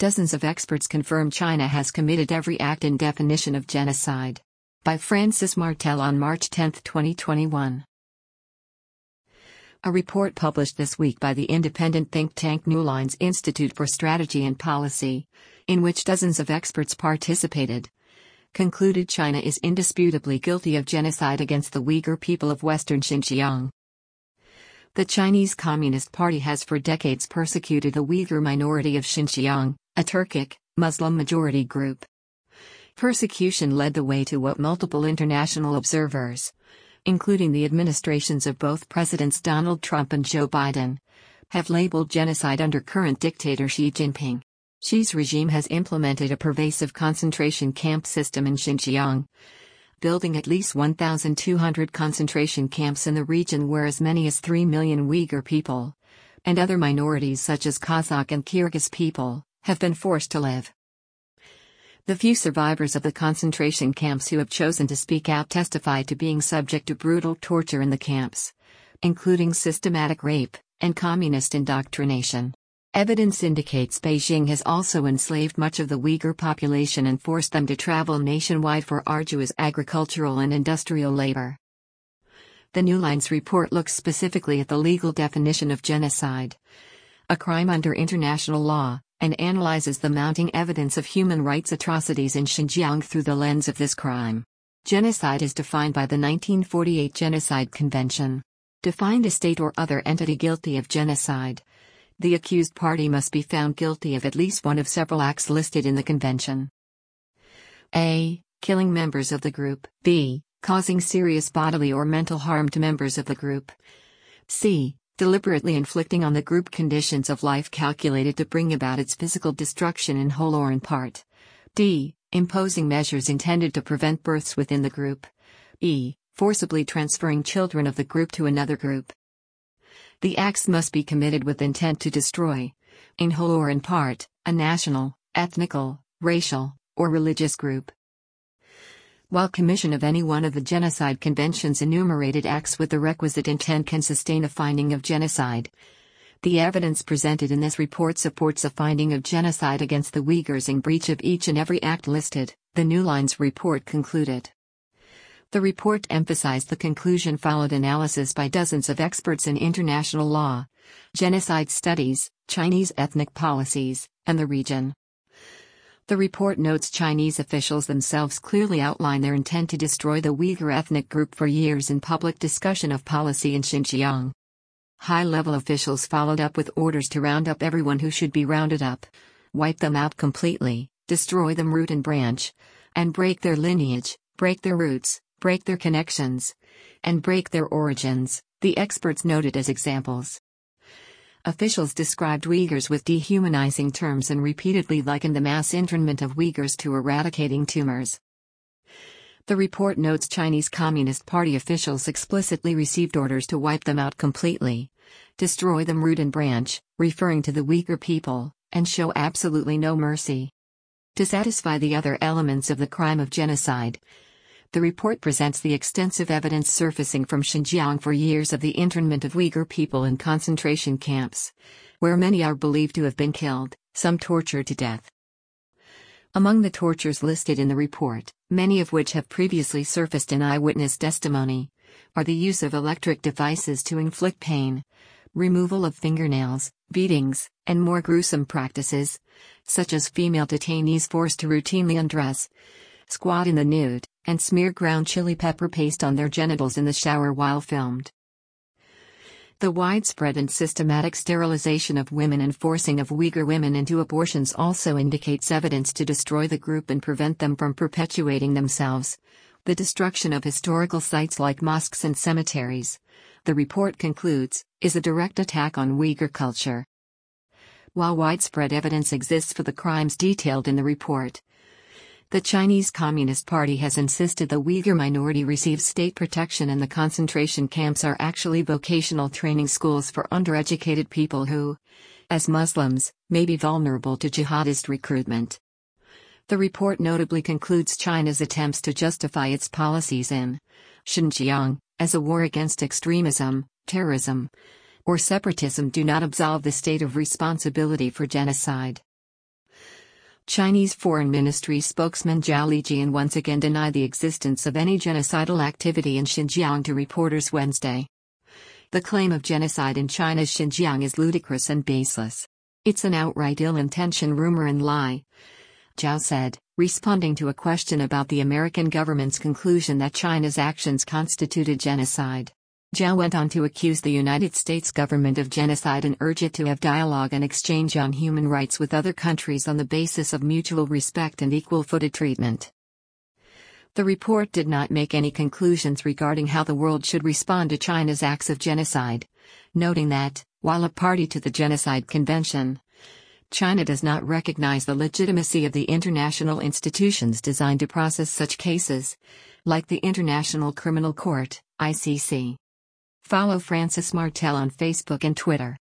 Dozens of experts confirm China has committed every act in definition of genocide. By Francis Martel on March 10, 2021. A report published this week by the independent think tank New Lines Institute for Strategy and Policy, in which dozens of experts participated, concluded China is indisputably guilty of genocide against the Uyghur people of Western Xinjiang. The Chinese Communist Party has for decades persecuted the Uyghur minority of Xinjiang, a Turkic, Muslim-majority group. Persecution led the way to what multiple international observers, including the administrations of both Presidents Donald Trump and Joe Biden, have labeled genocide under current dictator Xi Jinping. Xi's regime has implemented a pervasive concentration camp system in Xinjiang, building at least 1,200 concentration camps in the region where as many as 3 million Uyghur people, and other minorities such as Kazakh and Kyrgyz people, have been forced to live. The few survivors of the concentration camps who have chosen to speak out testify to being subject to brutal torture in the camps, including systematic rape and communist indoctrination. Evidence indicates Beijing has also enslaved much of the Uyghur population and forced them to travel nationwide for arduous agricultural and industrial labor. The New Lines report looks specifically at the legal definition of genocide, a crime under international law, and analyzes the mounting evidence of human rights atrocities in Xinjiang through the lens of this crime. Genocide is defined by the 1948 Genocide Convention. Defined a state or other entity guilty of genocide, the accused party must be found guilty of at least one of several acts listed in the convention. A. Killing members of the group. B. Causing serious bodily or mental harm to members of the group. C. Deliberately inflicting on the group conditions of life calculated to bring about its physical destruction in whole or in part. D. Imposing measures intended to prevent births within the group. E. Forcibly transferring children of the group to another group. The acts must be committed with intent to destroy, in whole or in part, a national, ethnical, racial, or religious group. While commission of any one of the Genocide Convention's enumerated acts with the requisite intent can sustain a finding of genocide, the evidence presented in this report supports a finding of genocide against the Uyghurs in breach of each and every act listed, the New Lines report concluded. The report emphasized the conclusion followed analysis by dozens of experts in international law, genocide studies, Chinese ethnic policies, and the region. The report notes Chinese officials themselves clearly outline their intent to destroy the Uyghur ethnic group for years in public discussion of policy in Xinjiang. High-level officials followed up with orders to round up everyone who should be rounded up, wipe them out completely, destroy them root and branch, and break their lineage, break their roots, break their connections, and break their origins, the experts noted as examples. Officials described Uyghurs with dehumanizing terms and repeatedly likened the mass internment of Uyghurs to eradicating tumors. The report notes Chinese Communist Party officials explicitly received orders to wipe them out completely, destroy them root and branch, referring to the Uyghur people, and show absolutely no mercy. To satisfy the other elements of the crime of genocide, the report presents the extensive evidence surfacing from Xinjiang for years of the internment of Uyghur people in concentration camps, where many are believed to have been killed, some tortured to death. Among the tortures listed in the report, many of which have previously surfaced in eyewitness testimony, are the use of electric devices to inflict pain, removal of fingernails, beatings, and more gruesome practices, such as female detainees forced to routinely undress, squat in the nude, and smear ground chili pepper paste on their genitals in the shower while filmed. The widespread and systematic sterilization of women and forcing of Uyghur women into abortions also indicates evidence to destroy the group and prevent them from perpetuating themselves. The destruction of historical sites like mosques and cemeteries, the report concludes, is a direct attack on Uyghur culture. While widespread evidence exists for the crimes detailed in the report, the Chinese Communist Party has insisted the Uyghur minority receives state protection and the concentration camps are actually vocational training schools for undereducated people who, as Muslims, may be vulnerable to jihadist recruitment. The report notably concludes China's attempts to justify its policies in Xinjiang as a war against extremism, terrorism, or separatism do not absolve the state of responsibility for genocide. Chinese Foreign Ministry spokesman Zhao Lijian once again denied the existence of any genocidal activity in Xinjiang to reporters Wednesday. The claim of genocide in China's Xinjiang is ludicrous and baseless. It's an outright ill-intentioned rumor and lie, Zhao said, responding to a question about the American government's conclusion that China's actions constituted genocide. Zhao went on to accuse the United States government of genocide and urge it to have dialogue and exchange on human rights with other countries on the basis of mutual respect and equal-footed treatment. The report did not make any conclusions regarding how the world should respond to China's acts of genocide, noting that, while a party to the Genocide Convention, China does not recognize the legitimacy of the international institutions designed to process such cases, like the International Criminal Court, ICC. Follow Francis Martel on Facebook and Twitter.